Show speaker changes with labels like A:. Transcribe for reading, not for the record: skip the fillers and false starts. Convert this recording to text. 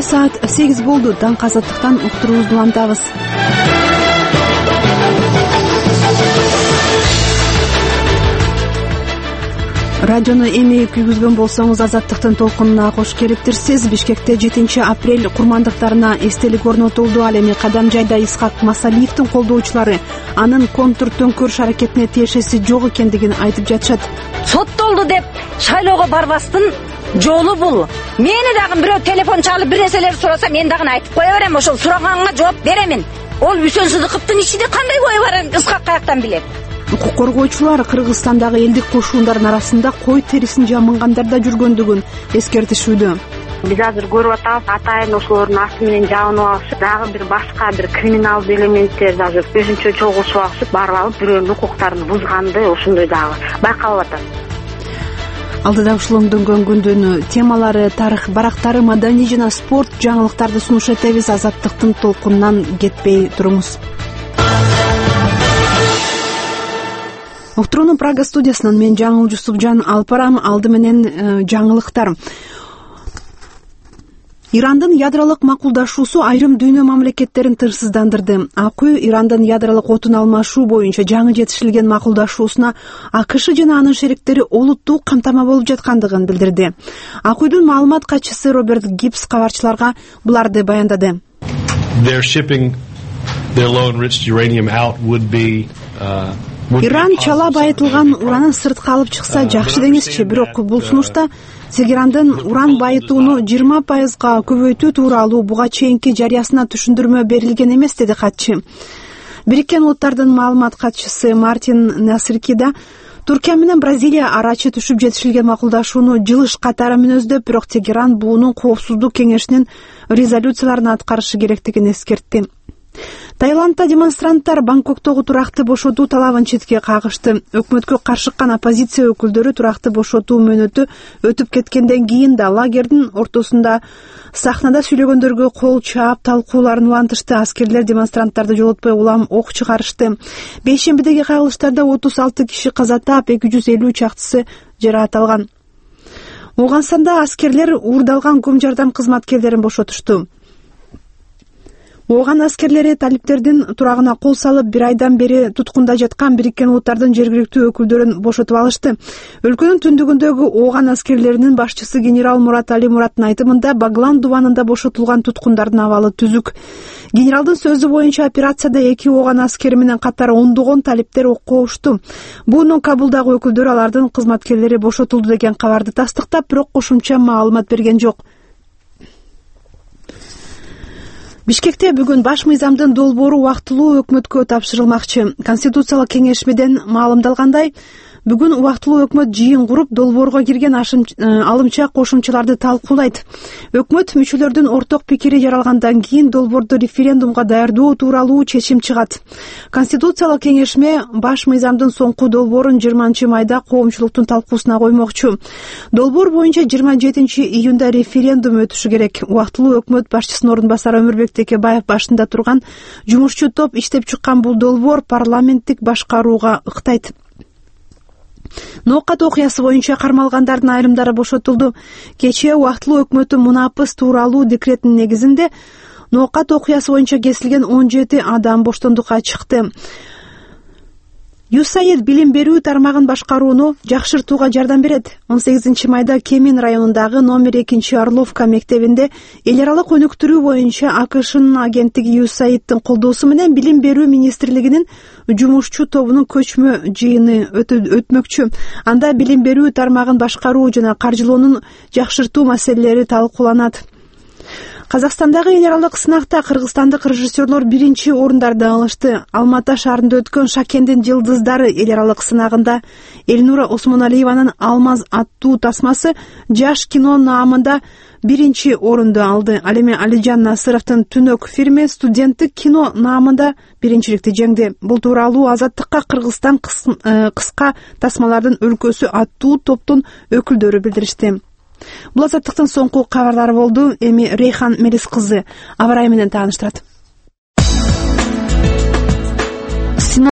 A: Саат 8 болду. Даңк азаттыктан уктуруубузду улантабыз. Радиону эми күйгүзгөн болсоңуз азаттыктын толкунуна кош келиптирсиз. Бишкекте 7 апрель курмандыктарына эстелик орнотулду. Ал эми Кадамжайда Исхак Масалиевдин колдоочулары анын контур төңкөрүш аракетине тиешеси жок экендигин айтып жатышат.
B: Соттолду деп шайлоого барбастын жолу бул. Мени дагы бирөө телефон чалып бир нерселер сураса, мен дагы айтып кое берем, ошол сураганга жооп беремин. Ол Үсөн Сыдыковдун ичинде кандай кое бар, Исхак каяктан билет?
A: Укук коргоочулар Кыргызстандагы элдик кошуундардын арасында кой терисин жамынгандар да жүргөндүгүн эскертишүүдө.
C: Биз азыр көрүп атабыз, атайын ошолордун асты менен жабынып алышып, дагы бир башка бир криминалдык элементтер дагы өзүнчө чогултуп алышып, барып алып бирөөнүн укуктарын бузганды, ошондой дагы байкалып атат.
A: Алдыда ушулоңдөнгөн күндүн темалары, тарых барактары, маданий жана спорт жаңылыктарды сунуш этебиз. Азаттыктын толкунунан кетпей туруңуз. Уктуруунун Прага студиясынан мен жаңыл Жусупжан алып барам. Алды менен жаңылыктар. Ирандын ядролук макулдашуусу айрым дүйнө мамлекеттерин тынчсыздандырды. АКУ Ирандын ядролук отун алмашуу боюнча жаңы жетишилген макулдашуусуна АКШ жана анын шериктери олуттуу камтама болуп жаткандыгын билдирди. АКУдун маалымат катчысы Роберт Гибс кабарчыларга буларды баяндады. Иран чала байытылган уранын сыртка алып чыкса жакшы деңизчи, бирок бул сунушта Тегерандын уран байытууну 20%га көбөйтүү тууралуу буга чейинки жарыясына түшүндүрмө берилген эмес, деди катчы. Бириккен Улуттардын маалымат катчысы Мартин Насыркида Туркия менен Бразилия арачы түшүп жетишилген макулдашууну жылыш катары мүнөздөп, бирок Тегеран буунун коопсуздук кеңешинин резолюцияларын аткарышы керектигин эскертти. Таиландда демонстранттар Бангкоктогу туракты бошотуу талабын четке кагышты. Өкмөткө каршыккан оппозиция өкүлдөрү туракты бошотуу мөөнөтү өтүп кеткенден кийин да лагердин ортосунда сахнада сүйлөгөндөргө кол чаап талкууларын улантышты. Аскерлер демонстранттарды жолотпой улам ок чыгарышты. Бейшембидеги кагылыштарда 36 киши каза таап, 250 чактысы жараат алган. Ооганстанда аскерлер уурдалган көм жардам кызматкерлерин бошотушту. Ооган аскерлери талиптердин турагына кол салып, 1 айдан бери туткунда жаткан Бириккен Улуттардын жергиликтүү өкүлдөрүн бошотуп алышты. Өлкөнүн түндүгүндөгү ооган аскерлеринин башчысы генерал Мурат Али Мураттын айтымында Баглан дубанында бошотулган туткундардын абалы түзүк. Генералдын сөзү боюнча операцияда 2 ооган аскери менен катар ондогон талиптер окко ушту. Буунун Кабулдагы өкүлдөрү алардын кызматкерлери бошотулду деген кабарды тастыктап, бирок кошумча маалымат берген жок. Бишкекте бүгүн баш мыйзамдын долбоору убактылуу өкмөткө тапшырылмакчы. Конституциялык кеңешмеден маалымдалгандай, бүгүн убактылуу өкмөт жыйын куруп, долбоорго кирген алымча кошумчаларды талкуулайт. Өкмөт мүчөлөрдүн орток пикири жаралгандан кийин долбоорду референдумга даярдоо тууралуу чечим чыгат. Конституциялык кеңешме баш мыйзамдын соңку долбоорун 20 майда коомчулуктун талкуусуна коймокчу. Долбоор боюнча 27 июнда референдум өтүшү керек. Убактылуу өкмөт башчысынын ордун басары Өмүрбек Текебаев башында турган жумушчу топ иштеп чыккан бул долбоор парламенттик башкарууга ыктайт. Ноокат окуясы боюнча кармалгандардын айрымдары бошотулду. Кечээ убактылуу өкмөттүн мунапыс тууралуу декретинин негизинде Ноокат окуясы боюнча кесилген 17 адам боштондукка чыкты. ЮСАИД билим берүү тармагын башкарууну жакшыртууга жардам берет. 18 майда Кемин районундагы номер 2 Орловка мектебинде эл аралык өнүктүрүү боюнча АКШнын агенттиги ЮСАИДтин колдоосу менен билим берүү министрлигинин жумушчу тобунун көчмө жыйыны өтмөкчү. Анда билим берүү тармагын башкаруу жана каржылоонун жакшыртуу маселелери талкууланат. Казакстандагы эл аралык сынакта кыргызстандык режиссерлор 1 орундарды алышты. Алматы шаарында өткөн Шакендин жылдыздары эл аралык сынагында Элнура Осмоналиеванын Алмаз аттуу тасмасы жаш кино наамында 1 орунду алды. Ал эми Алижан Насыровдун Түнөк фильми студенттик кино наамында биринчиликти жеңди. Бул тууралуу Азаттыкка Кыргызстан кыска тасмалардын өлкөсү аттуу топтун өкүлдөрү билдиришти. Бул Азаттыктын соңку кабарлары болду. Эми Рейхан Мелис кызы аба ырайы менен тааныштырат.